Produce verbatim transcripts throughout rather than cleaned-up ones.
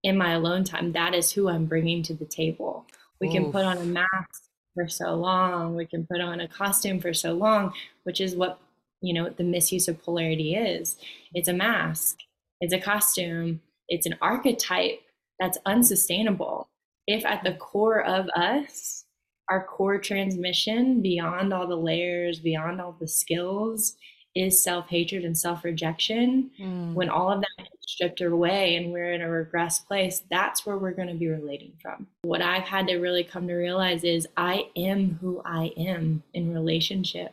in my alone time, that is who I'm bringing to the table. We can put on a Oof. mask for so long, we can put on a costume for so long, which is what, you know, the misuse of polarity is. It's a mask, it's a costume, it's an archetype that's unsustainable. If at the core of us, our core transmission, beyond all the layers, beyond all the skills, is self hatred and self rejection, when Mm. all of that gets stripped away and we're in a regressed place, that's where we're going to be relating from. What I've had to really come to realize is I am who I am in relationship.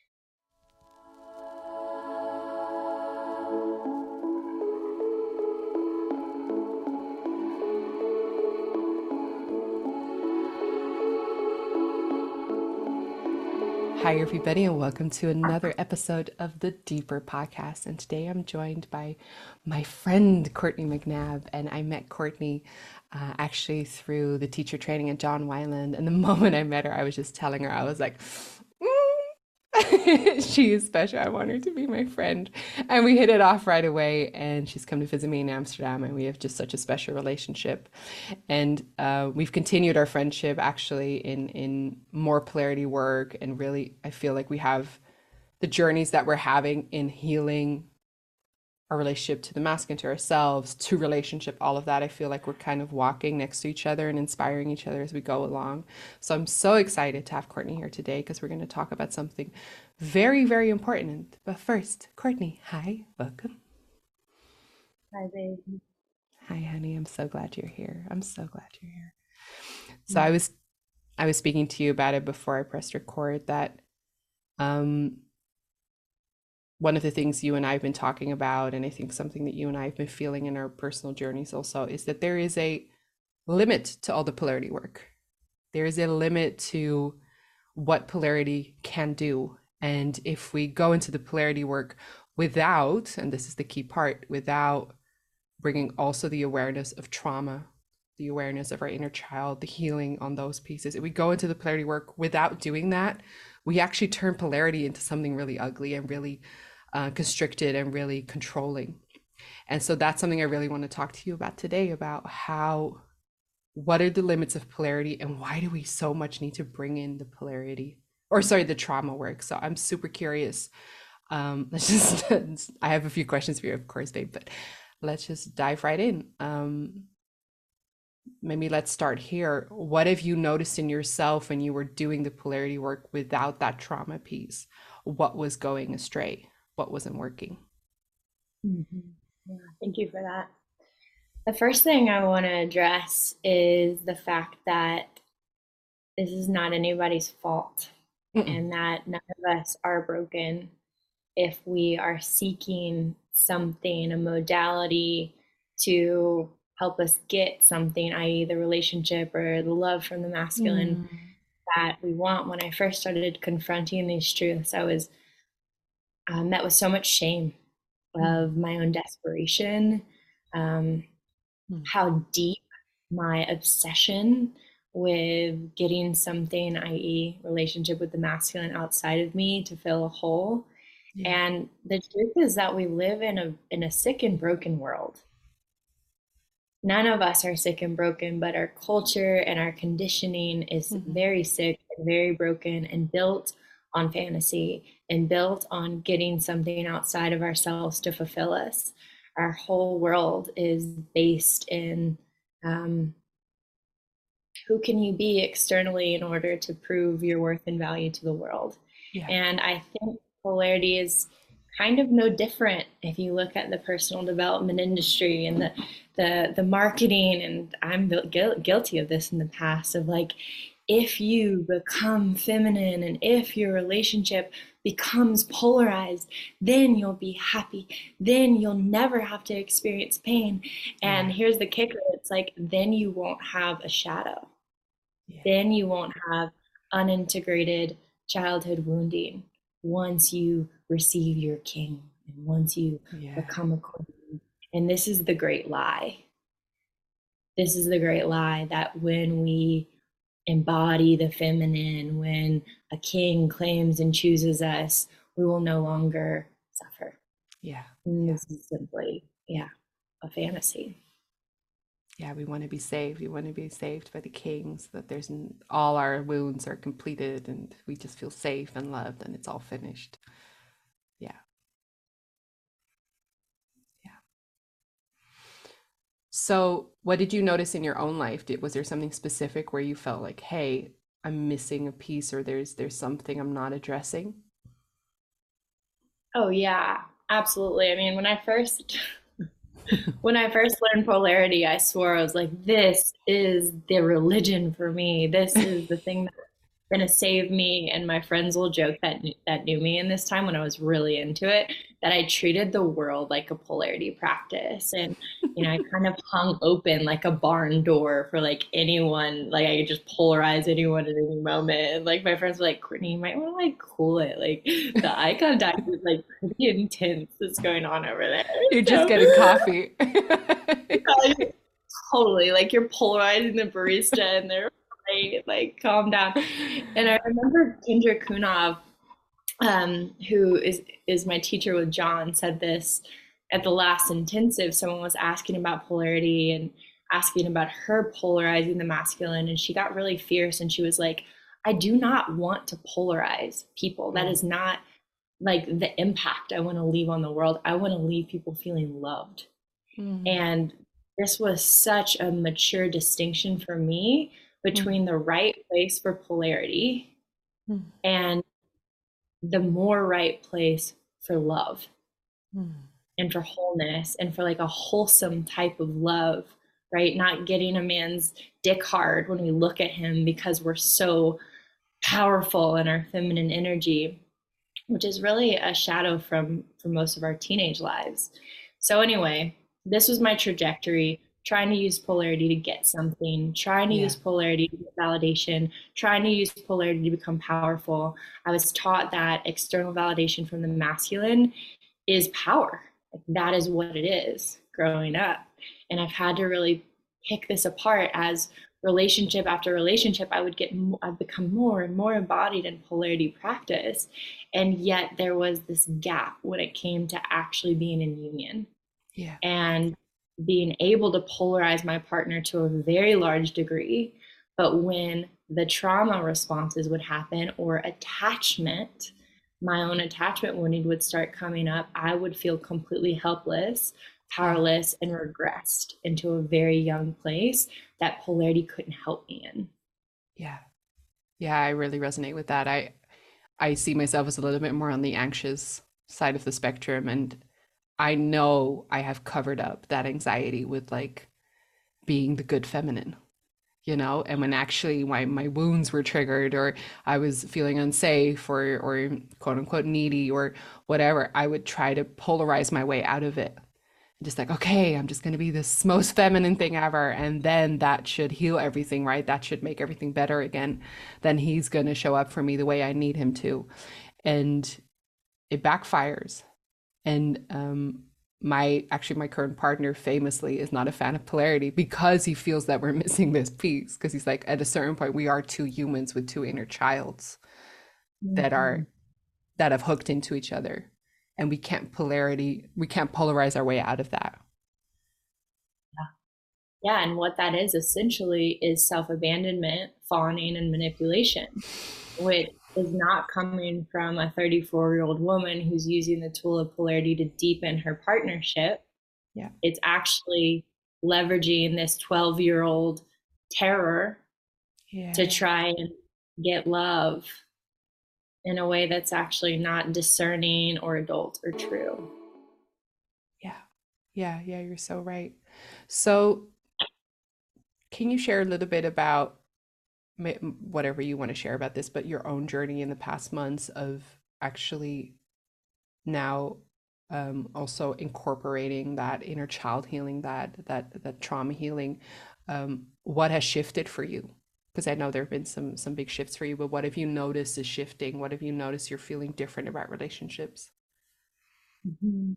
Hi, everybody, and welcome to another episode of the Deeper Podcast. And today I'm joined by my friend Courtney McNabb. And I met Courtney uh, actually through the teacher training at John Wyland. And the moment I met her, I was just telling her, I was like, mm, she is special. I want her to be my friend. And we hit it off right away. And she's come to visit me in Amsterdam, and we have just such a special relationship. And uh, we've continued our friendship actually in in more polarity work, and really I feel like we have the journeys that we're having in healing our relationship to the masculine, to ourselves, to relationship, all of that. I feel like we're kind of walking next to each other and inspiring each other as we go along. So I'm so excited to have Courtney here today because we're going to talk about something very, very important. But first, Courtney, hi, welcome. Hi, baby. Hi, honey. I'm so glad you're here. I'm so glad you're here. So I was I was speaking to you about it before I pressed record that um, one of the things you and I have been talking about, and I think something that you and I have been feeling in our personal journeys also, is that there is a limit to all the polarity work. There is a limit to what polarity can do. And if we go into the polarity work without, and this is the key part, without bringing also the awareness of trauma, the awareness of our inner child, the healing on those pieces. If we go into the polarity work without doing that, we actually turn polarity into something really ugly and really uh, constricted and really controlling. And so that's something I really want to talk to you about today, about how, what are the limits of polarity and why do we so much need to bring in the polarity, or sorry, the trauma work. So I'm super curious. Um, let's just, I have a few questions for you, of course, babe, but let's just dive right in. Um, maybe let's start here. What have you noticed in yourself when you were doing the polarity work without that trauma piece? What was going astray? What wasn't working? Mm-hmm. Yeah, thank you for that. The first thing I want to address is the fact that this is not anybody's fault Mm-mm. and that none of us are broken if we are seeking something, a modality to help us get something, that is, the relationship or the love from the masculine Mm. that we want. When I first started confronting these truths, I was uh, met with so much shame Mm. of my own desperation, um, Mm. how deep my obsession with getting something, that is, relationship with the masculine outside of me to fill a hole. Yeah. And the truth is that we live in a in a sick and broken world. None of us are sick and broken, but our culture and our conditioning is Mm-hmm. very sick and very broken and built on fantasy and built on getting something outside of ourselves to fulfill us. Our whole world is based in um, who can you be externally in order to prove your worth and value to the world. Yeah. And I think polarity is kind of no different if you look at the personal development industry and the the the marketing. And I'm guilty of this in the past, of like, if you become feminine and if your relationship becomes polarized, then you'll be happy, then you'll never have to experience pain. And Yeah. here's the kicker, it's like, then you won't have a shadow, Yeah. then you won't have unintegrated childhood wounding once you receive your king and once you Yeah. become a queen. And this is the great lie. This is the great lie, that when we embody the feminine, when a king claims and chooses us, we will no longer suffer. Yeah. And Yeah. this is simply, yeah, a fantasy. Yeah, we want to be saved. We want to be saved by the king so that there's n- all our wounds are completed and we just feel safe and loved and it's all finished. Yeah, yeah. So, what did you notice in your own life? Did, was there something specific where you felt like, hey, I'm missing a piece or there's there's something I'm not addressing? Oh yeah, absolutely. I mean, when I first when I first learned polarity, I swore I was like, this is the religion for me. This is the thing gonna save me. And my friends will joke that that knew me in this time when I was really into it, that I treated the world like a polarity practice. And you know, I kind of hung open like a barn door for like anyone, like I could just polarize anyone at any moment. And like my friends were like, Courtney, you might want to like cool it. Like the eye contact is like pretty intense that's going on over there. You're just So getting coffee. like, totally like you're polarizing the barista and they're right, like calm down. And I remember Kendra Kunov, um, who is is my teacher with John, said this at the last intensive. Someone was asking about polarity and asking about her polarizing the masculine, and she got really fierce and she was like, I do not want to polarize people. That Mm, is not like the impact I want to leave on the world. I want to leave people feeling loved. mm, And this was such a mature distinction for me mm, between the right place for polarity mm, and the more right place for love mm. and for wholeness and for like a wholesome type of love, right? Not getting a man's dick hard when we look at him because we're so powerful in our feminine energy, which is really a shadow from from most of our teenage lives. So anyway, this was my trajectory, trying to use polarity to get something, trying to Yeah. use polarity to get validation, trying to use polarity to become powerful. I was taught that external validation from the masculine is power. Like that is what it is growing up. And I've had to really pick this apart as relationship after relationship. I would get, I've become more and more embodied in polarity practice. And yet there was this gap when it came to actually being in union Yeah. and being able to polarize my partner to a very large degree. But when the trauma responses would happen or attachment, my own attachment wounding would start coming up, I would feel completely helpless, Yeah. powerless, and regressed into a very young place that polarity couldn't help me in. Yeah. Yeah, I really resonate with that. I I see myself as a little bit more on the anxious side of the spectrum, and I know I have covered up that anxiety with like being the good feminine, you know, and when actually my my wounds were triggered or I was feeling unsafe or or quote unquote needy or whatever, I would try to polarize my way out of it. Just like, okay, I'm just going to be this most feminine thing ever. And then that should heal everything, right? That should make everything better again. Then he's going to show up for me the way I need him to. And it backfires. And um, my actually, my current partner famously is not a fan of polarity because he feels that we're missing this piece. Because he's like, at a certain point, we are two humans with two inner childs that Mm-hmm. are that have hooked into each other. And we can't polarity, we can't polarize our way out of that. Yeah, and what that is essentially is self abandonment, fawning, and manipulation, which is not coming from a thirty-four year old woman who's using the tool of polarity to deepen her partnership. Yeah. It's actually leveraging this twelve year old terror to Yeah. try and get love in a way that's actually not discerning or adult or true. Yeah. Yeah. Yeah. You're so right. So, can you share a little bit about whatever you want to share about this, but your own journey in the past months of actually now um, also incorporating that inner child healing, that that that trauma healing? Um, what has shifted for you? Because I know there have been some some big shifts for you, but what have you noticed is shifting? What have you noticed you're feeling different about relationships? Mm-hmm.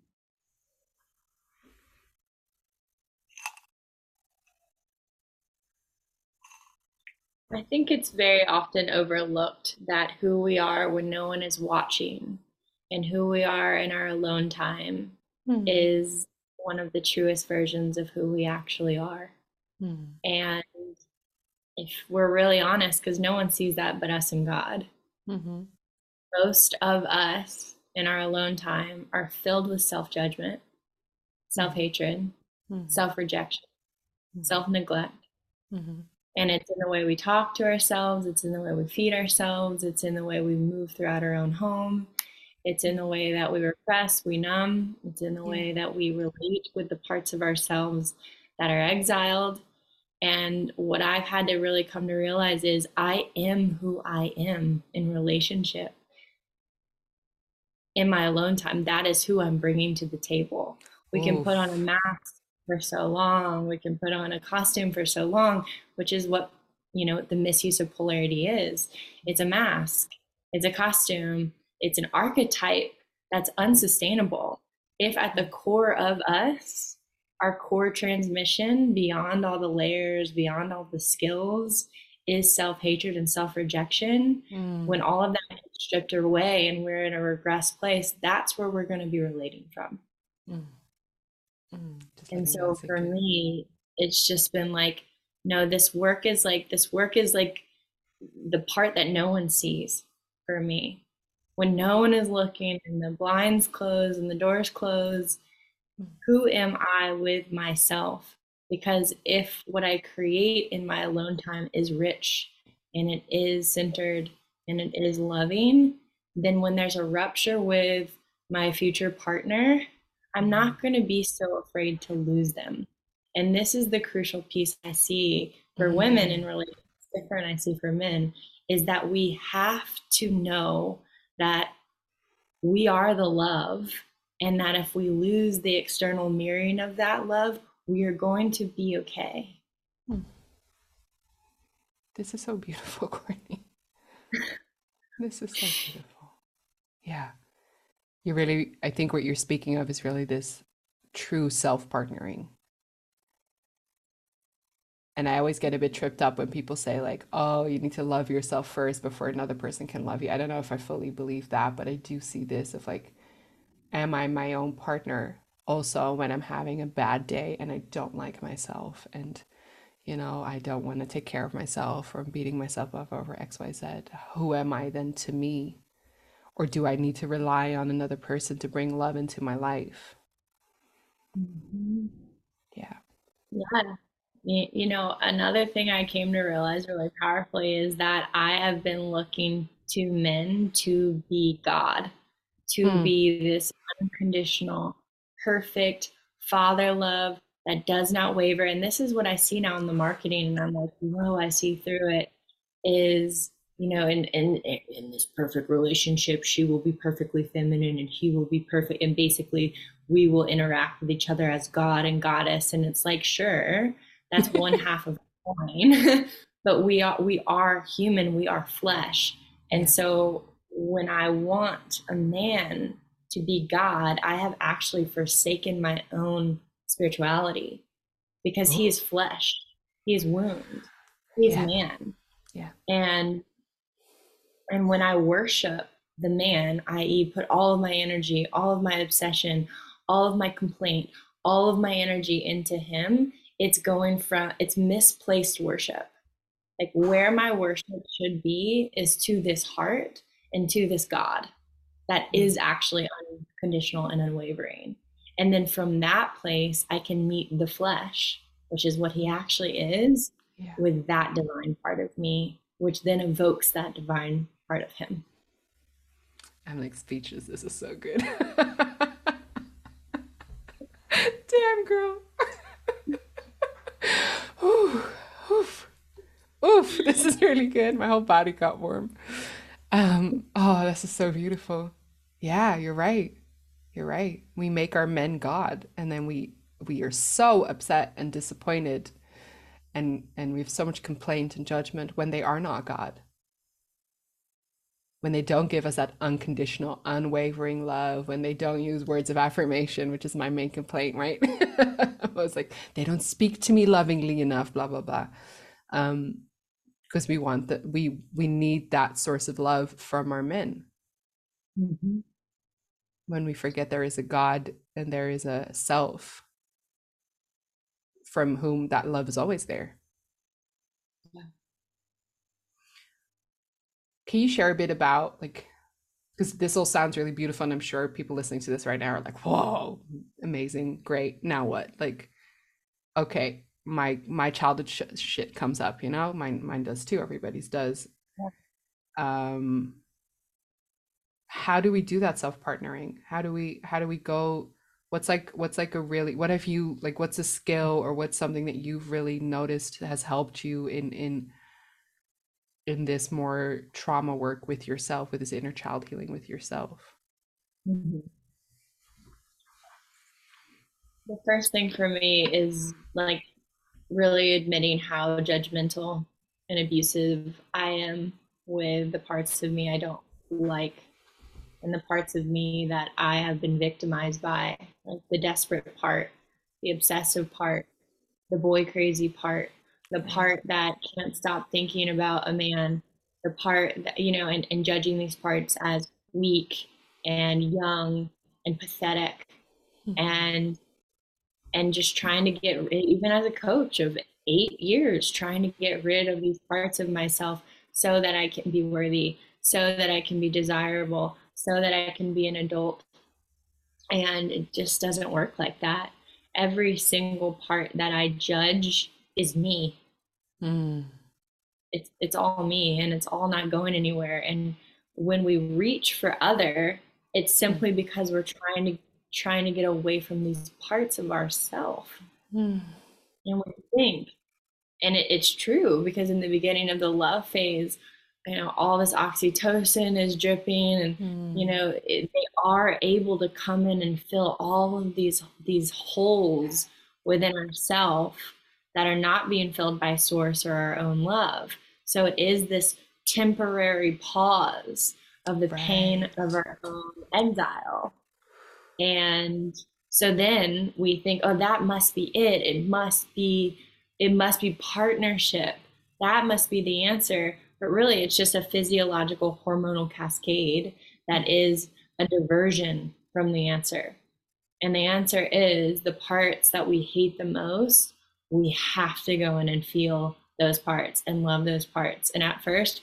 I think it's very often overlooked that who we are when no one is watching and who we are in our alone time Hmm. is one of the truest versions of who we actually are. Mm. And if we're really honest, because no one sees that but us and God, Mm-hmm. most of us in our alone time are filled with self judgment, self hatred, Mm-hmm. self rejection, self neglect. Mm-hmm. And it's in the way we talk to ourselves, it's in the way we feed ourselves, it's in the way we move throughout our own home, it's in the way that we repress, we numb, it's in the Yeah. way that we relate with the parts of ourselves that are exiled. And what I've had to really come to realize is I am who I am in relationship. In my alone time, that is who I'm bringing to the table. We can put on a Oof. mask for so long, we can put on a costume for so long, which is what, you know, the misuse of polarity is. It's a mask, it's a costume, it's an archetype that's unsustainable. If at the core of us, our core transmission, beyond all the layers, beyond all the skills, is self hatred and self rejection, when Mm. all of that gets stripped away and we're in a regressed place, that's where we're going to be relating from. Mm. Mm. Just And letting that so sink for in. me, it's just been like, no, this work is like, this work is like the part that no one sees for me. When no one is looking and the blinds close and the doors close, Mm. who am I with myself? Because if what I create in my alone time is rich and it is centered and it is loving, then when there's a rupture with my future partner, I'm Mm. not going to be so afraid to lose them. And this is the crucial piece I see for women in Mm. relationships, different I see for men, is that we have to know that we are the love, and that if we lose the external mirroring of that love, we are going to be okay. Mm. This is so beautiful, Courtney. This is so beautiful. Yeah. You really, I think what you're speaking of is really this true self partnering. And I always get a bit tripped up when people say, like, oh, you need to love yourself first before another person can love you. I don't know if I fully believe that, but I do see this of like, am I my own partner also when I'm having a bad day and I don't like myself and, you know, I don't want to take care of myself or I'm beating myself up over X Y Z? Who am I then to me? Or do I need to rely on another person to bring love into my life? Mm-hmm. Yeah. Yeah. You know, another thing I came to realize really powerfully is that I have been looking to men to be God, to Mm. be this unconditional, perfect father love that does not waver. And this is what I see now in the marketing. And I'm like, whoa, I see through it is, you know, in, in, in this perfect relationship, she will be perfectly feminine and he will be perfect. And basically, we will interact with each other as God and goddess. And it's like, sure, that's one half of the coin, but we are we are human, we are flesh. And Yeah. so when I want a man to be God, I have actually forsaken my own spirituality because he Oh, is flesh, he is wound, he is yeah. man. Yeah. And and when I worship the man, that is put all of my energy, all of my obsession, all of my complaint, all of my energy into him, it's going from, it's misplaced worship. Like where my worship should be is to this heart and to this God that Mm. is actually unconditional and unwavering. And then from that place, I can meet the flesh, which is what he actually is, Yeah. with that divine part of me, which then evokes that divine part of him. I'm like speechless. This is so good. Damn, girl. Oof, oof, oof. This is really good. My whole body got warm. Um, oh, this is so beautiful. Yeah, you're right. You're right. We make our men God, and then we we are so upset and disappointed, and and we have so much complaint and judgment when they are not God. When they don't give us that unconditional, unwavering love, when they don't use words of affirmation, which is my main complaint, right? I was like, they don't speak to me lovingly enough, blah blah blah. Um, because we want that, we we need that source of love from our men. Mm-hmm. When we forget there is a God and there is a self, from whom that love is always there. Yeah. Can you share a bit about, like, because this all sounds really beautiful, and I'm sure people listening to this right now are like, whoa, amazing, great, now what? Like, okay, my my childhood sh shit comes up, you know, mine mine does too, everybody's does. Yeah. Um, how do we do that self-partnering? How do we how do we go? What's like what's like a really, what have you, like, what's a skill or what's something that you've really noticed has helped you in in in this more trauma work with yourself, with this inner child healing with yourself? Mhm. The first thing for me is like really admitting how judgmental and abusive I am with the parts of me I don't like, and the parts of me that I have been victimized by, like the desperate part, the obsessive part, the boy crazy part, the Right. part that can't stop thinking about a man, the part that, you know, and, and judging these parts as weak and young and pathetic, and and just trying to get rid, even as a coach of eight years, trying to get rid of these parts of myself so that I can be worthy, so that I can be desirable, so that I can be an adult. And it just doesn't work like that. Every single part that I judge is me. Mm. It's it's all me, and it's all not going anywhere. And when we reach for other, it's Mm. simply because we're trying to trying to get away from these parts of ourself. Mm. And we think, and it, it's true, because in the beginning of the love phase, you know, all this oxytocin is dripping, and you Mm. know it, they are able to come in and fill all of these these holes within ourselves that are not being filled by source or our own love. So it is this temporary pause of the pain Right. of our own exile. And so then we think, oh, that must be it. It must be, it must be partnership. That must be the answer. But really, it's just a physiological hormonal cascade that is a diversion from the answer. And the answer is the parts that we hate the most, we have to go in and feel those parts and love those parts. And at first,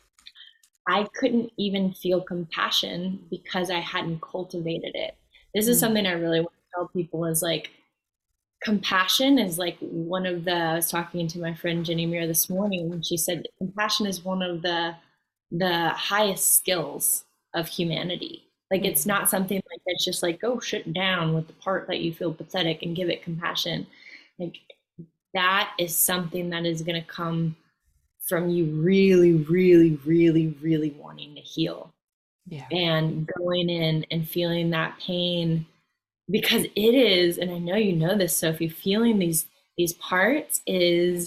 I couldn't even feel compassion because I hadn't cultivated it. This is Mm. something I really want to tell people is like, compassion is like one of the, I was talking to my friend Jenny Muir this morning, and she said compassion is one of the the highest skills of humanity. Like it's Mm. not something like that's just like go shut down with the part that you feel pathetic and give it compassion. Like that is something that is going to come from you really, really, really, really wanting to heal Yeah. and going in and feeling that pain, because it is, and I know you know this, Sophie, feeling these these parts is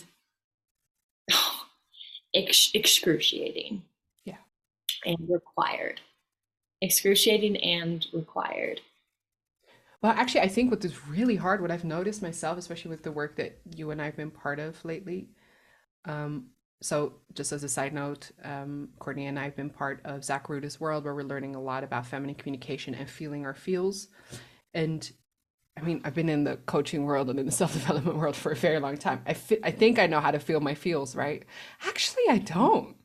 ex- excruciating Yeah. and required. Excruciating and required. Well, actually, I think what is really hard, what I've noticed myself, especially with the work that you and I've been part of lately. Um, so just as a side note, um, Courtney and I have been part of Zach Ruda's World, where we're learning a lot about feminine communication and feeling our feels. And I mean, I've been in the coaching world and in the self-development world for a very long time. I fi- I think I know how to feel my feels, right? Actually, I don't.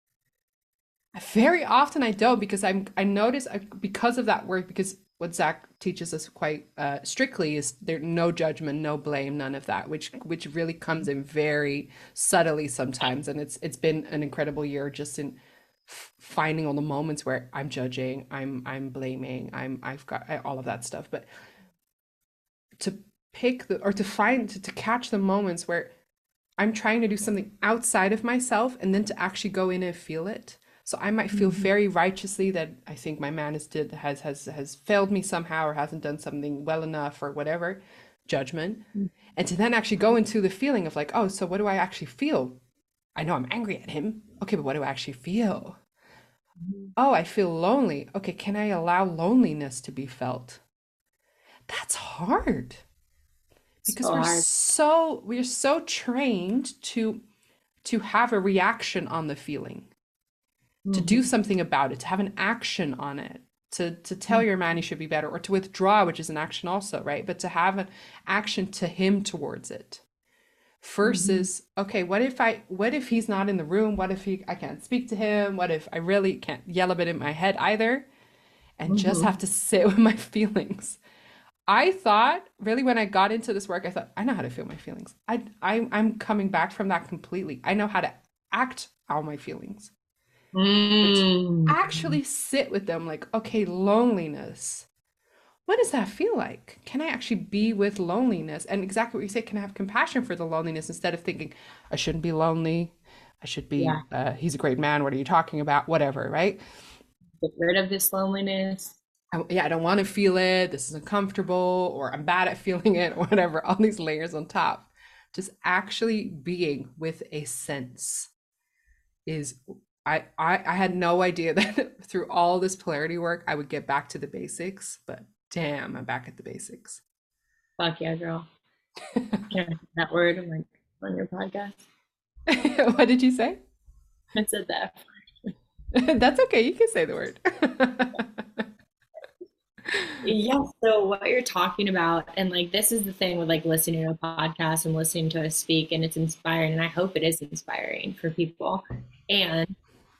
Very often I don't, because I'm I notice I, because of that work, because what Zach teaches us quite uh, strictly is there no judgment, no blame, none of that, which which really comes in very subtly sometimes, and it's it's been an incredible year just in f- finding all the moments where I'm judging, I'm I'm blaming, I'm I've got I, all of that stuff, but to pick the or to find to, to catch the moments where I'm trying to do something outside of myself and then to actually go in and feel it. So I might feel Mm-hmm. very righteously that I think my man has did has has has failed me somehow or hasn't done something well enough or whatever, judgment. And to then actually go into the feeling of like, oh, so what do I actually feel? I know I'm angry at him. Okay, but what do I actually feel? Oh, I feel lonely. Okay, can I allow loneliness to be felt? That's hard because So we're hard. so we're so trained to to have a reaction on the feeling, to do Mm-hmm. something about it, to have an action on it. to to tell your man he should be better, or to withdraw, which is an action also, right? But to have an action to him towards it Mm-hmm. versus, okay, what if I what if he's not in the room? What if he I can't speak to him? What if I really can't yell a bit in my head either? And just Mm-hmm. have to sit with my feelings. I thought really when I got into this work, I thought I know how to feel my feelings. I, I I'm coming back from that completely. I know how to act on my feelings, but to Mm-hmm. actually sit with them, like, okay, loneliness. What does that feel like? Can I actually be with loneliness? And exactly what you say, can I have compassion for the loneliness instead of thinking I shouldn't be lonely? I should Yeah. be. Uh, he's a great man. What are you talking about? Whatever, right? Get rid of this loneliness. I, yeah, I don't want to feel it. This is uncomfortable, or I'm bad at feeling it, or whatever. All these layers on top. Just actually being with a sense is. I, I, I had no idea that through all this polarity work, I would get back to the basics, but damn, I'm back at the basics. Fuck yeah, girl. Can I say that word on, like, on your podcast? What did you say? I said that. That's okay. You can say the word. Yeah, so what you're talking about, and like this is the thing with like listening to a podcast and listening to us speak, and it's inspiring, and I hope it is inspiring for people. And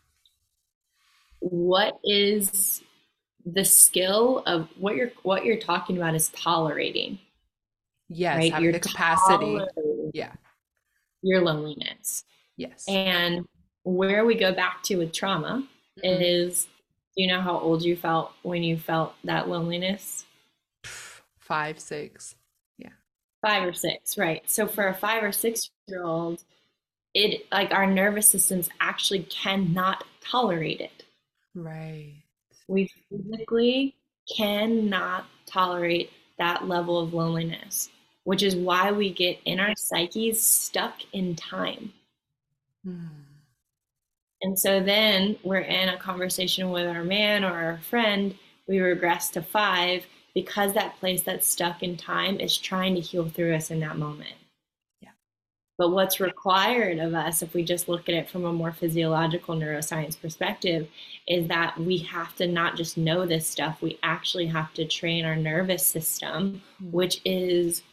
what is the skill of what you're what you're talking about is tolerating, Yes, right? having You're the capacity. tolerating Yeah. your loneliness. Yes. And where we go back to with trauma Hmm. is, do you know how old you felt when you felt that loneliness? Five, six. Yeah. Five or six, right? So for a five or six year old, it like our nervous systems actually cannot tolerate it. Right. We physically cannot tolerate that level of loneliness, which is why we get in our psyches stuck in time. Mm. And so then we're in a conversation with our man or our friend, we regress to five because that place that's stuck in time is trying to heal through us in that moment. Yeah. But what's required of us, if we just look at it from a more physiological neuroscience perspective, is that we have to not just know this stuff, we actually have to train our nervous system, Mm. which is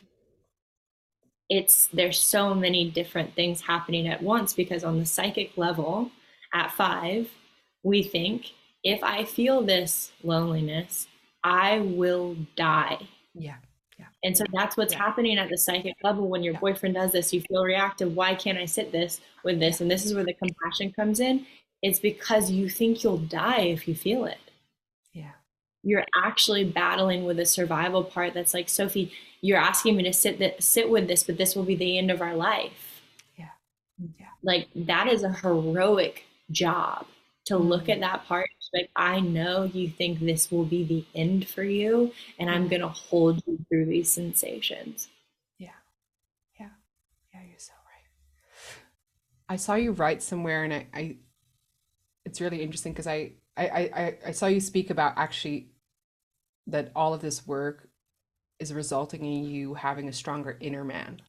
it's there's so many different things happening at once because on the psychic level at five we think if I feel this loneliness I will die. Yeah. Yeah. And so that's what's Yeah. happening at the psychic level when your Yeah. boyfriend does this. You feel reactive. Why can't I sit this with Yeah. this? And this is where the compassion comes in. It's because you think you'll die if you feel it. Yeah. You're actually battling with a survival part that's like, Sophie, you're asking me to sit th- sit with this, but this will be the end of our life. Yeah. Yeah. Like that is a heroic job to look at Mm. that part. Like, I know you think this will be the end for you, and I'm Mm. gonna hold you through these sensations. Yeah. Yeah. Yeah. You're so right. I saw you write somewhere, and I, I it's really interesting because I, I, I, I I saw you speak about actually that all of this work is resulting in you having a stronger inner man.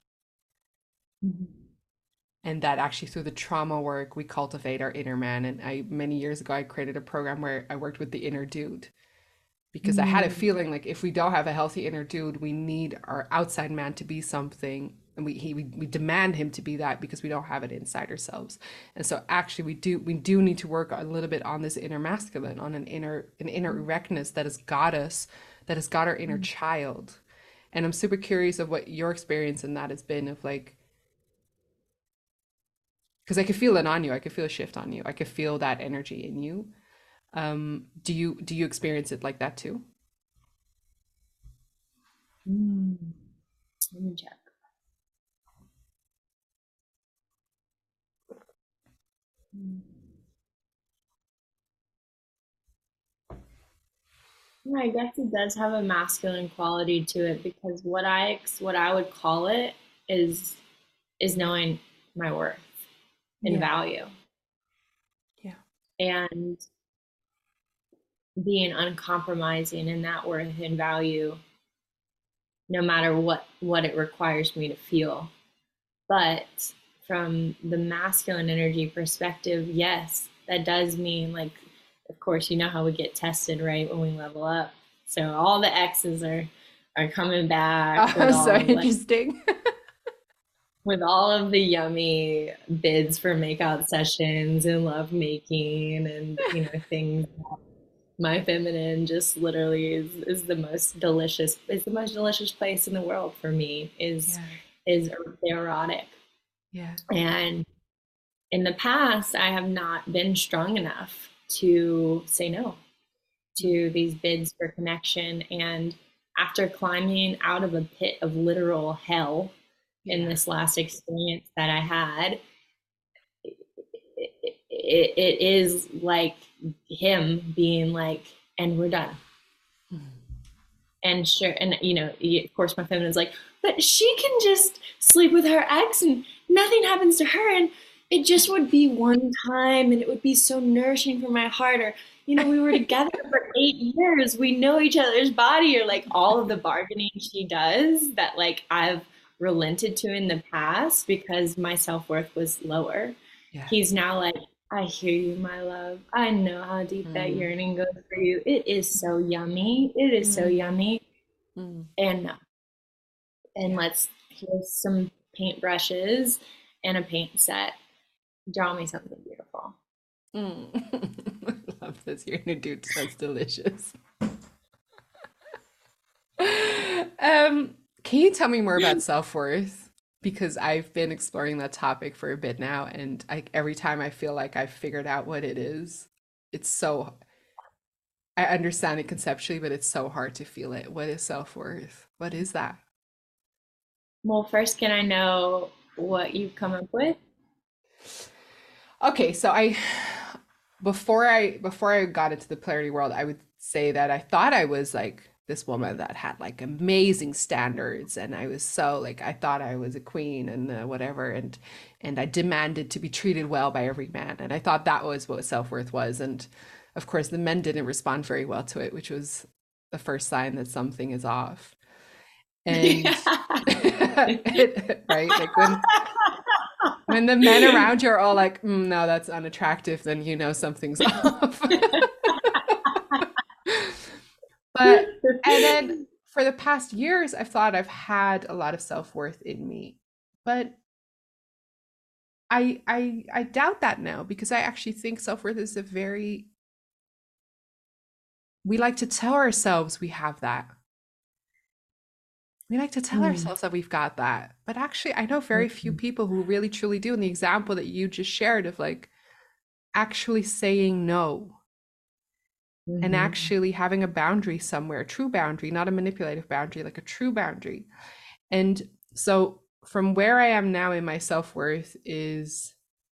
Mhm. And that actually through the trauma work we cultivate our inner man. And I many years ago I created a program where I worked with the inner dude because I had a Mm. feeling like if we don't have a healthy inner dude, we need our outside man to be something, and we he, we, we demand him to be that because we don't have it inside ourselves. And so actually we do we do need to work a little bit on this inner masculine, on an inner an inner erectness that has got us, that has got our inner child. And I'm super curious of what your experience in that has been of like, because I could feel it on you. I could feel a shift on you. I could feel that energy in you. Um, do you do you experience it like that too? Mm. Let me check. Mm. Yeah, I guess it does have a masculine quality to it because what I what I would call it is is knowing my worth and Yeah. value Yeah. and being uncompromising in that worth and value no matter what what it requires me to feel. But from the masculine energy perspective, yes, that does mean like of course, you know how we get tested, right, when we level up. So all the exes are are coming back with Oh, so all of like interesting. with all of the yummy bids for makeout sessions and love making and you know things. My feminine just literally is, is the most delicious is the most delicious place in the world for me is Yeah. is erotic. Yeah. And in the past, I have not been strong enough to say no to these bids for connection. And after climbing out of a pit of literal hell in Yeah. this last experience that I had, it, it, it is like him being like, and we're done. And sure, and you know, of course, my feminine is like, but she can just sleep with her ex and nothing happens to her, and it just would be one time, and it would be so nourishing for my heart. Or, you know, we were together for eight years, we know each other's body, or like all of the bargaining she does that like I've relented to in the past because my self worth was lower. Yeah. He's now like, I hear you, my love. I know how deep that Mm. yearning goes for you. It is so yummy. It is so Mm. yummy. Mm. And and Yeah. let's here's some paintbrushes and a paint set. Draw me something beautiful. Mm. I love this. You're gonna do sounds delicious. Um, can you tell me more about self-worth? Because I've been exploring that topic for a bit now, and I, every time I feel like I've figured out what it is, it's so, I understand it conceptually, but it's so hard to feel it. What is self-worth? What is that? Well, first, can I know what you've come up with? Okay, so I before I before I got into the polarity world, I would say that I thought I was like this woman that had like amazing standards, and I was so like I thought I was a queen and uh, whatever, and and I demanded to be treated well by every man, and I thought that was what self-worth was, and of course the men didn't respond very well to it, which was the first sign that something is off. And it, right, like when when the men around you are all like, mm, no, that's unattractive, then you know something's off. But, and then for the past years, I've thought I've had a lot of self-worth in me. But I I I doubt that now because I actually think self-worth is a very, we like to tell ourselves we have that. We like to tell Mm, ourselves that we've got that. But actually, I know very few mm, people who really truly do. And the example that you just shared of like actually saying no and mhm, actually having a boundary somewhere, a true boundary, not a manipulative boundary, like a true boundary. And so from where I am now in my self-worth is,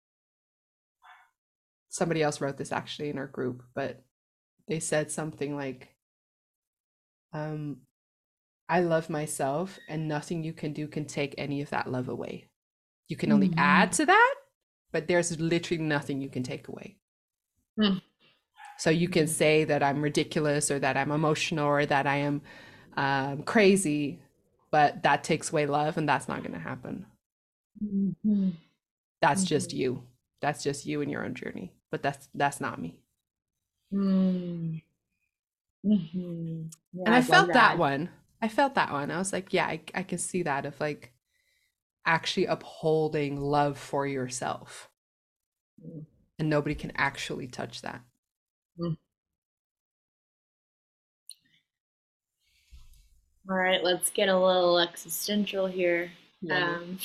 somebody else wrote this actually in our group, but they said something like, um, I love myself and nothing you can do can take any of that love away. You can only add mhm, to that, but there's literally nothing you can take away. mm, So you can mhm, say that I'm ridiculous or that I'm emotional or that I am um, crazy, but that takes away love, and that's not going to happen. mhm, That's just mhm, you. That's just you and your own journey. But that's that's not me. mm, mhm. And Yeah, I I love felt that that. one. I felt that one. I was like, yeah, I, I can see that of like actually upholding love for yourself, Mm, and nobody can actually touch that. mm. All right, let's get a little existential here. Yummy. Um,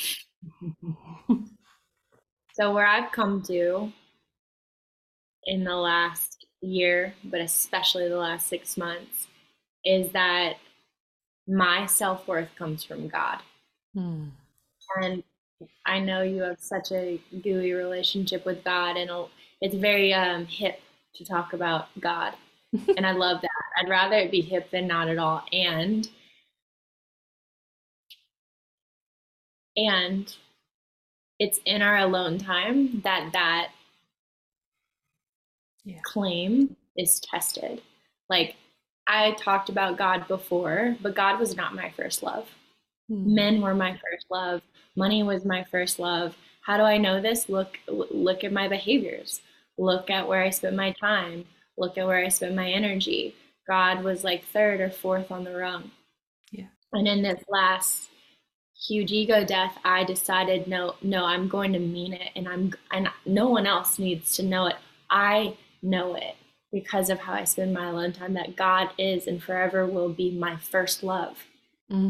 so where I've come to in the last year, but especially the last six months, is that my self worth comes from God. Hmm. And I know you have such a gooey relationship with God, and it's very um, hip to talk about God. And I love that. I'd rather it be hip than not at all. And and it's in our alone time that that Yeah. claim is tested. Like I talked about God before, but God was not my first love. Hmm. Men were my first love. Money was my first love. How do I know this? Look look at my behaviors. Look at where I spend my time. Look at where I spend my energy. God was like third or fourth on the rung. Yeah. And in this last huge ego death, I decided, no, no, I'm going to mean it. And I'm, and no one else needs to know it. I know it because of how I spend my alone time, that God is and forever will be my first love. Mm.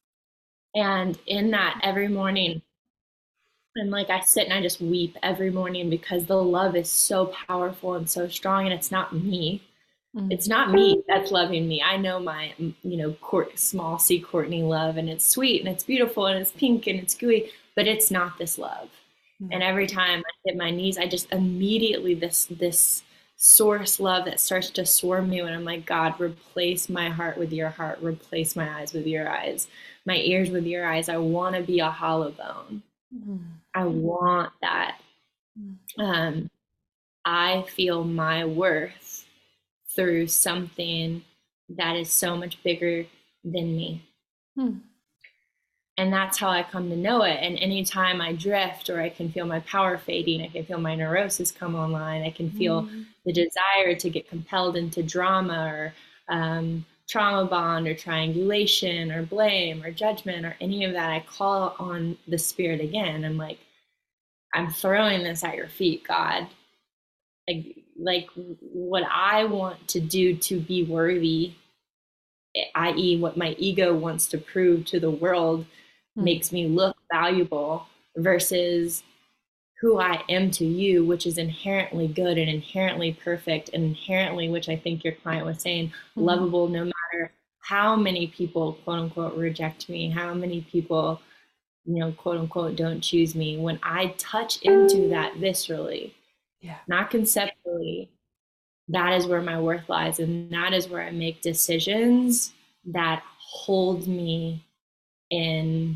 And in that, every morning, and like I sit and I just weep every morning because the love is so powerful and so strong, and it's not me. Mm. It's not me that's loving me. I know my, you know, Court, small C Courtney love, and it's sweet and it's beautiful and it's pink and it's gooey, but it's not this love. Mm. And every time I hit my knees, I just immediately this this source love that starts to swarm me when I'm like, God, replace my heart with your heart, replace my eyes with your eyes, my ears with your eyes. I want to be a hollow bone. Mm. I want that. Mm. Um, I feel my worth through something that is so much bigger than me. Hmm. And that's how I come to know it. And anytime I drift, or I can feel my power fading, I can feel my neurosis come online, I can feel mm. the desire to get compelled into drama, or um, trauma bond, or triangulation, or blame, or judgment, or any of that, I call on the Spirit again. I'm like, I'm throwing this at your feet, God. Like, like what I want to do to be worthy, that is what my ego wants to prove to the world, mm. makes me look valuable, versus who I am to you, which is inherently good and inherently perfect and inherently, which I think your client was saying, mm. lovable, no matter how many people, quote unquote, reject me, how many people, you know, quote unquote, don't choose me. When I touch into that viscerally, yeah, not conceptually, that is where my worth lies. And that is where I make decisions that hold me in,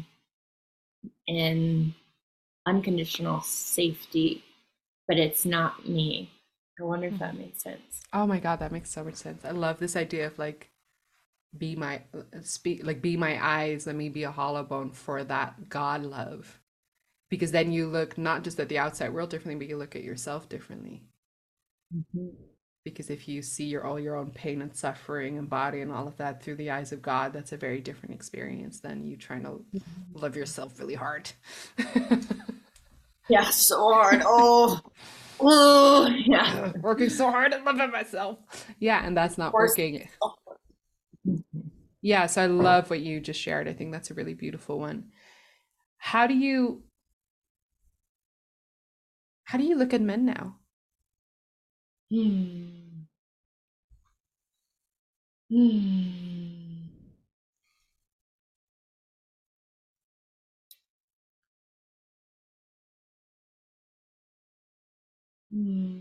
in unconditional safety, but it's not me. I wonder if that makes sense. Oh my God, that makes so much sense. I love this idea of like, be my, speak, like be my eyes, let me be a hollow bone for that God love. Because then you look not just at the outside world differently, but you look at yourself differently. Mm-hmm. Because if you see your all your own pain and suffering and body and all of that through the eyes of God, that's a very different experience than you trying to mm-hmm. love yourself really hard. Yeah, so hard. Oh, oh, yeah, working so hard at loving myself. Yeah, and that's not working. Yeah, so I love what you just shared. I think that's a really beautiful one. How do you? How do you look at men now? Hmm. Hmm. Hmm.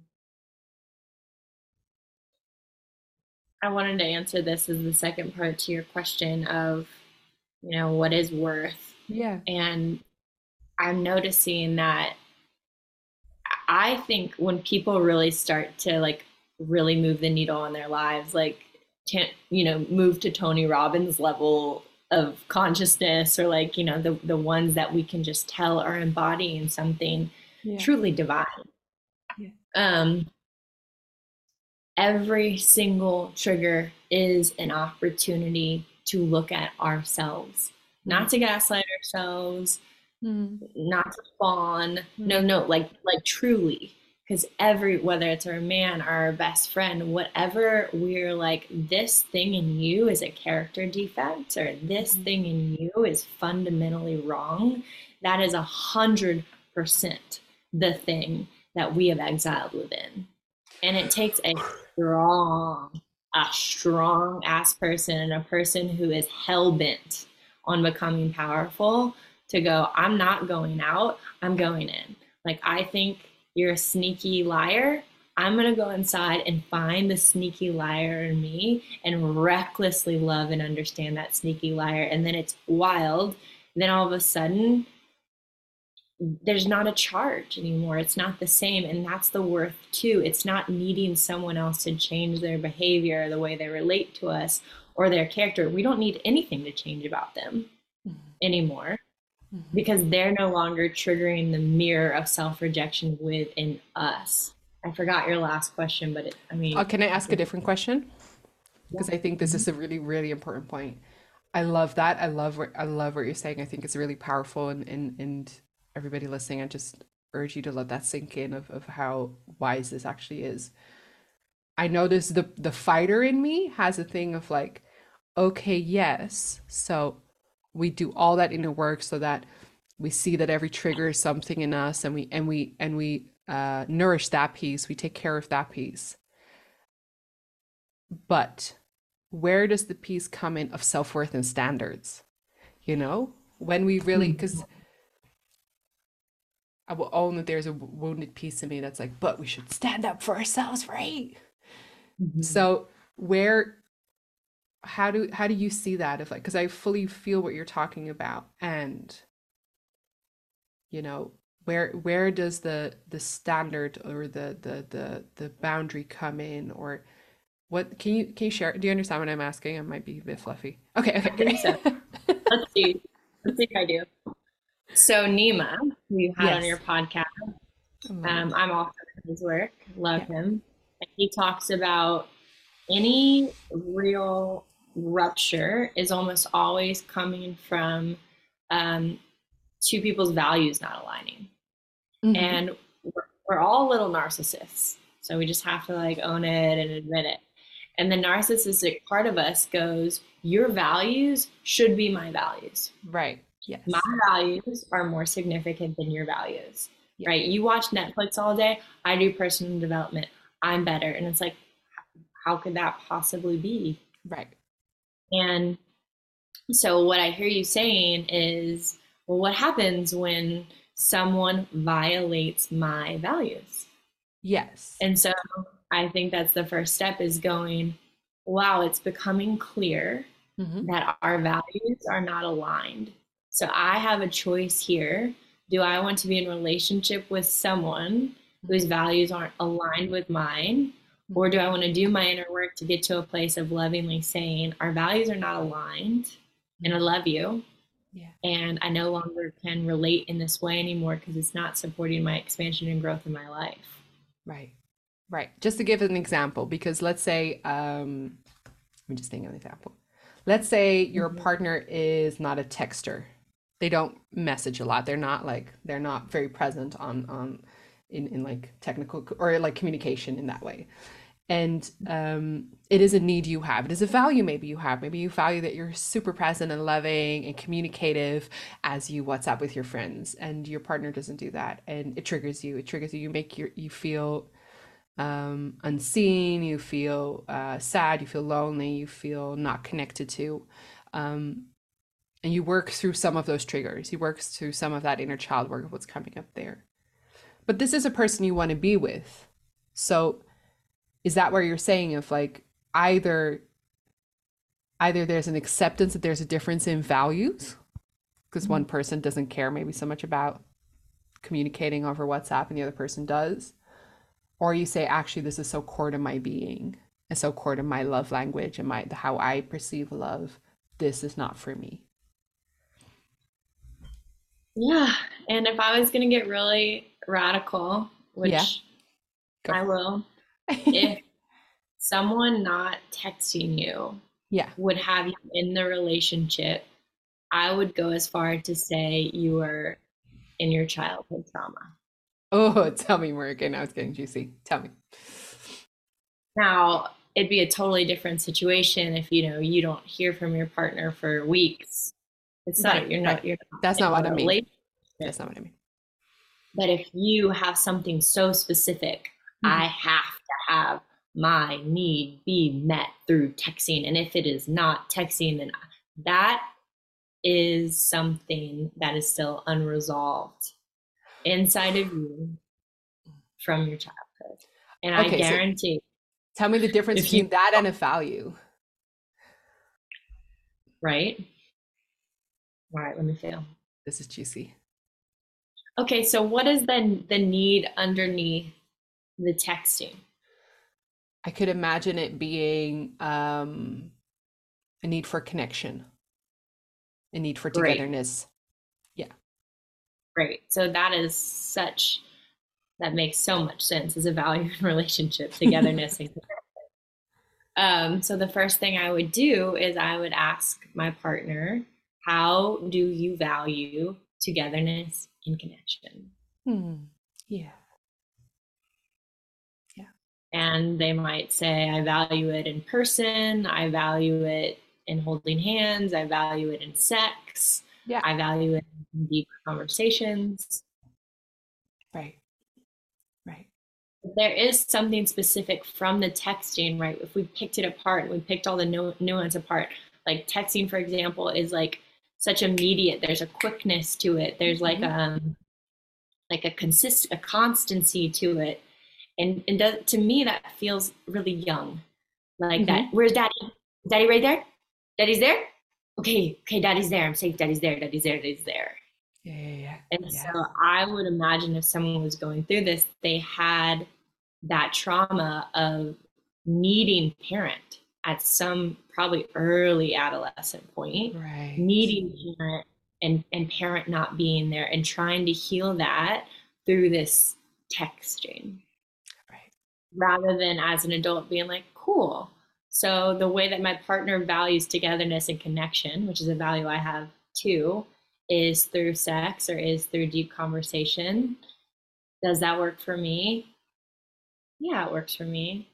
I wanted to answer this as the second part to your question of, you know, what is worth? Yeah. And I'm noticing that I think when people really start to like really move the needle in their lives, like, you know, move to Tony Robbins level of consciousness, or like, you know, the, the ones that we can just tell are embodying something yeah. truly divine. Yeah. Um, every single trigger is an opportunity to look at ourselves, mm-hmm. not to gaslight ourselves, mm-hmm. not to fawn. Mm-hmm. No, no, like, like truly. Because every, whether it's our man or our best friend, whatever we're like, this thing in you is a character defect, or this mm-hmm. thing in you is fundamentally wrong, that is a hundred percent the thing that we have exiled within. And it takes a strong, a strong ass person, and a person who is hell-bent on becoming powerful, to go, I'm not going out, I'm going in. Like, I think you're a sneaky liar. I'm going to go inside and find the sneaky liar in me and recklessly love and understand that sneaky liar. And then it's wild. Then all of a sudden, there's not a charge anymore. It's not the same. And that's the worth too. It's not needing someone else to change their behavior, the way they relate to us, or their character. We don't need anything to change about them mm-hmm. anymore. Because they're no longer triggering the mirror of self-rejection within us. I forgot your last question, but it, I Oh, mean, can I ask a different question? yeah. Because I think this Mhm. is a really, really important point. I love that. I love what I love what you're saying. I think it's really powerful, and and, and everybody listening, I just urge you to let that sink in of, of how wise this actually is. I notice the the fighter in me has a thing of like, okay, yes. So we do all that inner work so that we see that every trigger is something in us, and we and we and we uh, nourish that piece. We take care of that piece. But where does the piece come in of self-worth and standards? You know, when we really, because I will own that there's a wounded piece in me that's like, but we should stand up for ourselves, right? Mhm. So where, how do how do you see that? If like, because I fully feel what you're talking about, and you know, where where does the the standard or the the the the boundary come in, or what can you can you share? Do you understand what I'm asking? I might be a bit fluffy. Okay, I think so. okay, okay. Let's see. Let's see if I do. So Nima, who you had on your Yes, podcast, I love him. um, I'm also in his work, love Yeah. him. And he talks about any real rupture is almost always coming from um, two people's values not aligning. Hmm. And we're, we're all little narcissists. So we just have to like own it and admit it. And the narcissistic part of us goes, your values should be my values. Right. My Yes. values are more significant than your values, Yeah. right? You watch Netflix all day. I do personal development. I'm better. And it's like, how could that possibly be? Right. And so what I hear you saying is, well, what happens when someone violates my values? Yes. And so I think that's the first step is going, wow, it's becoming clear Hmm. that our values are not aligned. So I have a choice here. Do I want to be in a relationship with someone whose values aren't aligned with mine? Or Hmm. do I want to do my inner work to get to a place of lovingly saying, our values are not aligned and I Hmm. love you. Yeah. And I no longer can relate in this way anymore because it's not supporting my expansion and growth in my life. Right. Right. Just to give an example, because let's say, um, let me just think of an example. Let's say your Mm-hmm. partner is not a texter. They don't message a lot. They're not like they're not very present on on in in like technical or like communication in that way. And um, it is a need you have. It is a value maybe you have. Maybe you value that you're super present and loving and communicative as you WhatsApp with your friends, and your partner doesn't do that, and it triggers you. It triggers you. You make your you feel um, unseen. You feel uh, sad. You feel lonely. You feel not connected to. Um, and you work through some of those triggers. You work through some of that inner child work of what's coming up there. But this is a person you want to be with. So is that where you're saying if like either either there's an acceptance that there's a difference in values because one person doesn't care maybe so much about communicating over WhatsApp and the other person does, or you say actually this is so core to my being and so core to my love language and my how I perceive love. This is not for me. Yeah. And if I was going to get really radical, Yeah, which go I for will, it. if someone not texting you Yeah. would have you in the relationship, I would go as far to say you were in your childhood trauma. Oh, tell me more. Okay, now it's getting juicy. Tell me. Now, it'd be a totally different situation if you know you don't hear from your partner for weeks. It's Right, not you're right. not you're not That's in not a what I mean. relationship. That's not what I mean. But if you have something so specific, Mhm. I have to have my need be met through texting. And if it is not texting, then that is something that is still unresolved inside of you from your childhood. And I Okay, so guarantee tell me the difference if you, between that and a value. right? All right, let me feel. This is juicy. Okay, so what is then the need underneath the texting? I could imagine it being um, a need for connection, a need for Great, togetherness. Yeah. great. So that is such That makes so much sense as a value in relationship, togetherness. And, um, so the first thing I would do is I would ask my partner, how do you value togetherness and connection? Hmm. Yeah. Yeah. And they might say, I value it in person, I value it in holding hands, I value it in sex, Yeah. I value it in deep conversations. Right. Right. There is something specific from the texting, right? If we picked it apart, we picked all the nu- nuance apart, like texting, for example, is like such immediate. There's a quickness to it. There's like Mhm. um like a consist a constancy to it, and and does, to me that feels really young, like that. Mhm. Where's daddy? Is daddy right there? Daddy's there. Okay, okay, daddy's there. I'm safe. Daddy's there. Daddy's there. Daddy's there. Yeah. Yeah. Yeah. And so Yeah. I would imagine if someone was going through this, they had that trauma of needing parent at some probably early adolescent point, Right. needing parent, and, and parent not being there, and trying to heal that through this texting Right. rather than as an adult being like, cool. So the way that my partner values togetherness and connection, which is a value I have too, is through sex or is through deep conversation. Does that work for me? Yeah, it works for me.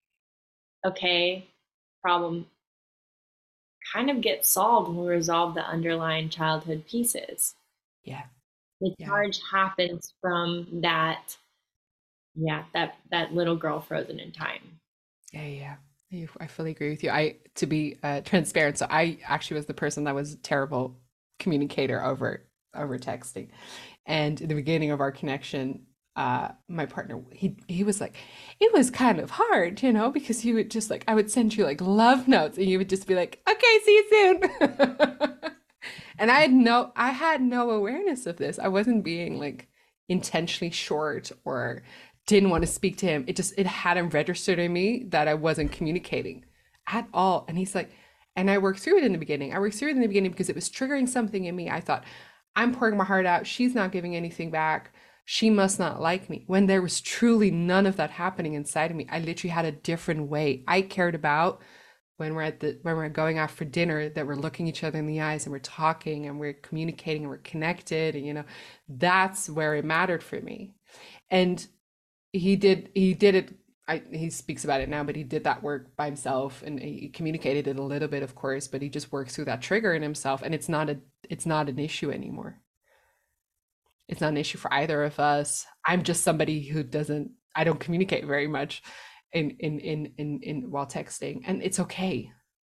Okay, problem kind of gets solved when we resolve the underlying childhood pieces. Yeah. The Yeah. charge happens from that, yeah, that that little girl frozen in time. Yeah. Yeah. Yeah. I fully agree with you. I, to be uh, transparent, so I actually was the person that was a terrible communicator over over texting. And in the beginning of our connection, uh, my partner, he he was like, it was kind of hard, you know, because he would just like, I would send you like love notes, and you would just be like, okay, see you soon. And I had no, I had no awareness of this. I wasn't being like intentionally short or didn't want to speak to him. It just, it hadn't registered in me that I wasn't communicating at all. And he's like, and I worked through it in the beginning. I worked through it in the beginning because it was triggering something in me. I thought, I'm pouring my heart out. She's not giving anything back. She must not like me. When there was truly none of that happening inside of me, I literally had a different way. I cared about when we're at the when we're going out for dinner, that we're looking each other in the eyes and we're talking and we're communicating and we're connected, and you know, that's where it mattered for me. And he did he did it. I, he speaks about it now, but he did that work by himself, and he communicated it a little bit, of course, but he just works through that trigger in himself, and it's not a it's not an issue anymore. It's not an issue for either of us. I'm just somebody who doesn't I don't communicate very much in in in in, in while texting, and it's okay.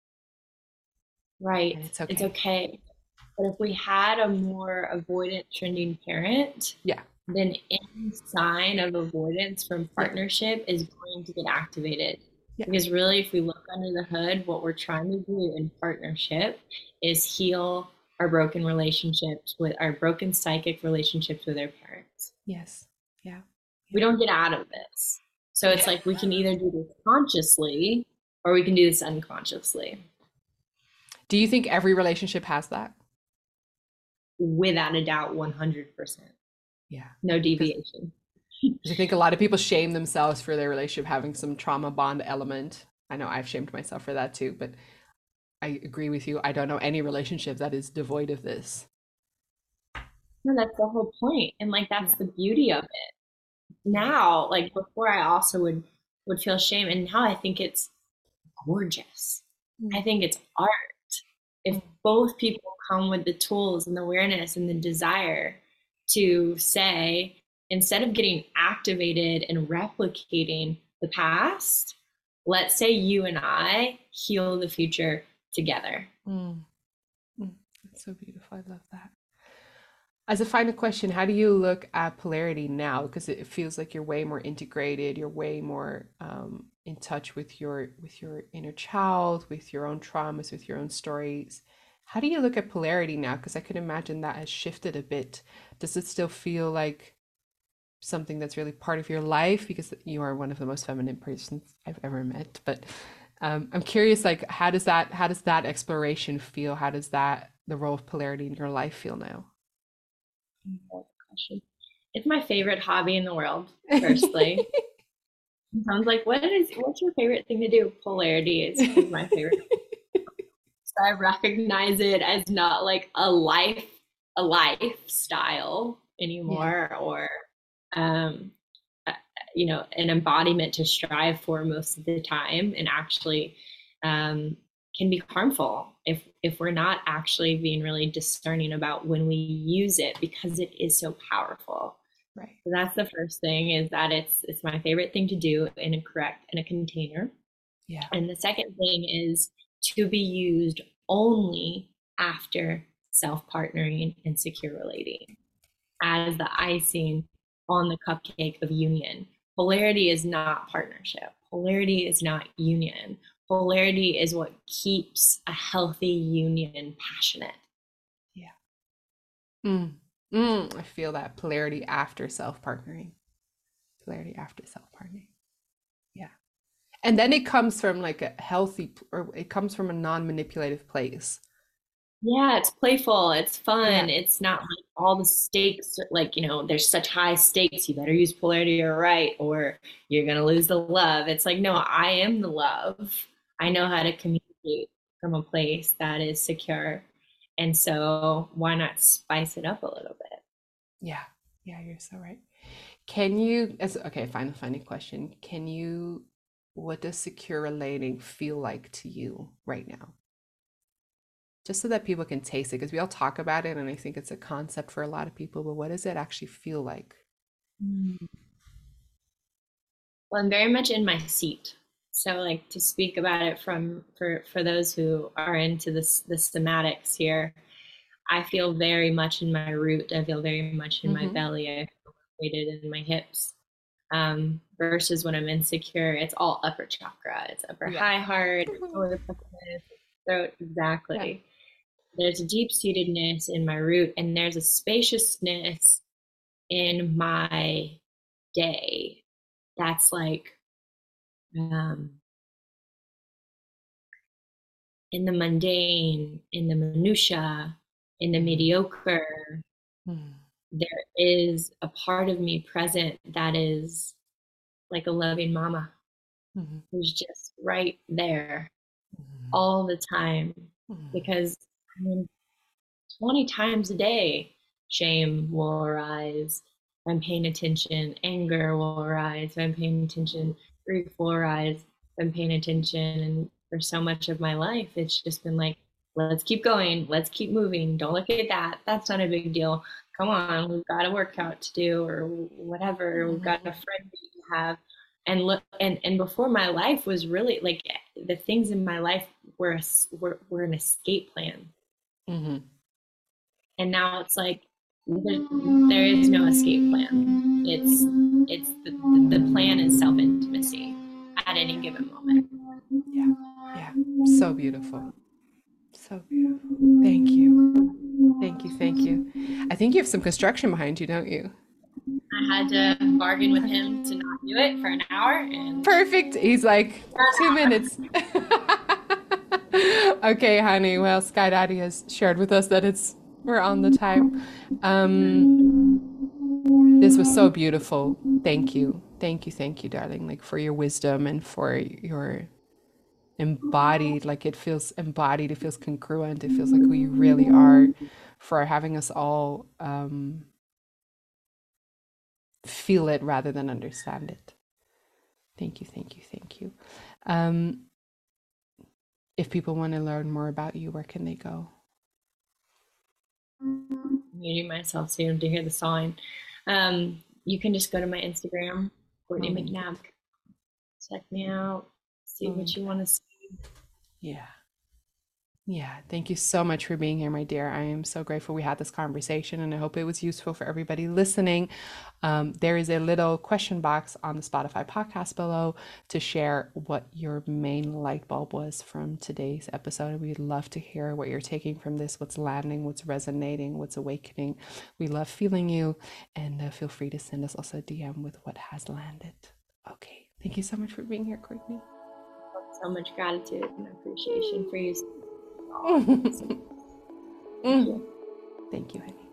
And Right. it's It's okay. okay. But if we had a more avoidant trending parent, Yeah. then any sign of avoidance from Yeah. partnership is going to get activated. Yeah. Because really, if we look under the hood, what we're trying to do in partnership is heal our broken relationships with our broken psychic relationships with our parents. Yes. Yeah. We Yeah. don't get out of this. So it's Yeah. like we can either do this consciously or we can do this unconsciously, Do you think every relationship has that? without a doubt, one hundred percent. Yeah. No Because deviation. I think a lot of people shame themselves for their relationship having some trauma bond element. I know I've shamed myself for that too, but I agree with you. I don't know any relationship that is devoid of this. No, that's the whole point. And like that's Yeah. the beauty of it. Yeah. Now, like before I also would would feel shame, and now I think it's gorgeous. I Mm. think it's art. If Mm. both people come with the tools and the awareness and the desire to say, instead of getting activated and replicating the past, let's say you and I heal the future together. Mm. Mm. That's so beautiful. I love that. As a final question, how do you look at polarity now? Because it feels like you're way more integrated, you're way more um, in touch with your with your inner child, with your own traumas, with your own stories. How do you look at polarity now? Because I could imagine that has shifted a bit. Does it still feel like something that's really part of your life? Because you are one of the most feminine persons I've ever met. But um, I'm curious, like, how does that how does that exploration feel? How does that the role of polarity in your life feel now? Question. It's my favorite hobby in the world, firstly. It sounds like, what is what's your favorite thing to do? Polarity is, is my favorite. So I recognize it as not like a life, a lifestyle Yeah. anymore, or um, uh, you know, an embodiment to strive for most of the time, and actually um, can be harmful if if we're not actually being really discerning about when we use it, because it is so powerful. Right. So that's the first thing, is that it's it's my favorite thing to do in a correct in a container. Yeah. And the second thing is to be used only after self-partnering and secure relating, as the icing on the cupcake of union. Polarity is not partnership. Polarity is not union. Polarity is what keeps a healthy union passionate. Yeah. Mm. Mm. I feel that polarity after self-partnering. Polarity after self-partnering. Yeah. And then it comes from like a healthy, or it comes from a non-manipulative place. Yeah, it's playful, it's Yeah. fun. It's not like all the stakes, like, you know, there's such high stakes, you better use polarity or right, or you're gonna lose the love. It's like, no, I am the love. I know how to communicate from a place that is secure. And so why not spice it up a little bit? Yeah. Yeah, you're so right. Can you, as okay, final, final question. Can you, what does secure relating feel like to you right now? Just so that people can taste it, because we all talk about it and I think it's a concept for a lot of people, but what does it actually feel like? Mm. Well, I'm very much in my seat. So like, to speak about it from for for those who are into this the somatics here, I feel very much in my root. I feel very much in my Mm-hmm. belly. I feel weighted in my hips. Um, versus when I'm insecure, it's all upper chakra. It's upper Yeah. high heart, it's solar plexus, throat. Yeah. Exactly. There's a deep seatedness in my root, and there's a spaciousness in my day that's like, um, in the mundane, in the minutia, in the Mm-hmm. mediocre. Mm-hmm. There is a part of me present that is like a loving mama Mm-hmm. who's just right there Mm-hmm. all the time. Mm-hmm. Because I mean, twenty times a day, shame will arise. If I'm paying attention, anger will arise. If I'm paying attention, grief will arise. If I'm paying attention. And for so much of my life, it's just been like, let's keep going. Let's keep moving. Don't look at that. That's not a big deal. Come on, we've got a workout to do, or whatever. We've got a friend to have. And look, and, and before, my life was really like, the things in my life were, a, were, were an escape plan. Mm-hmm. And now it's like, there, there is no escape plan. It's it's the, the, the plan is self intimacy at any given moment. Yeah. Yeah. So beautiful. So beautiful. Thank you. Thank you. Thank you. I think you have some construction behind you, don't you? I had to bargain with him to not do it for an hour, and Perfect. He's like, two minutes. Okay, honey. Well, Sky Daddy has shared with us that it's we're on the time. Um, this was so beautiful. Thank you. Thank you, thank you, darling, like for your wisdom and for your embodied, like it feels embodied, it feels congruent, it feels like who you really are, for having us all um feel it rather than understand it. Thank you, thank you, thank you. Um, if people want to learn more about you, where can they go? muting myself so you don't hear the sawing. Um, you can just go to my Instagram, Courtney I'll link McNabb. it. Check me out. See I'll what link you that. want to see. Yeah. Yeah, thank you so much for being here, my dear. I am so grateful we had this conversation and I hope it was useful for everybody listening. Um, there is a little question box on the Spotify podcast below to share what your main light bulb was from today's episode. We'd love to hear what you're taking from this, what's landing, what's resonating, what's awakening. We love feeling you, and uh, feel free to send us also a D M with what has landed. Okay, thank you so much for being here, Courtney. So much gratitude and appreciation for you. Thank Thank you. you, honey.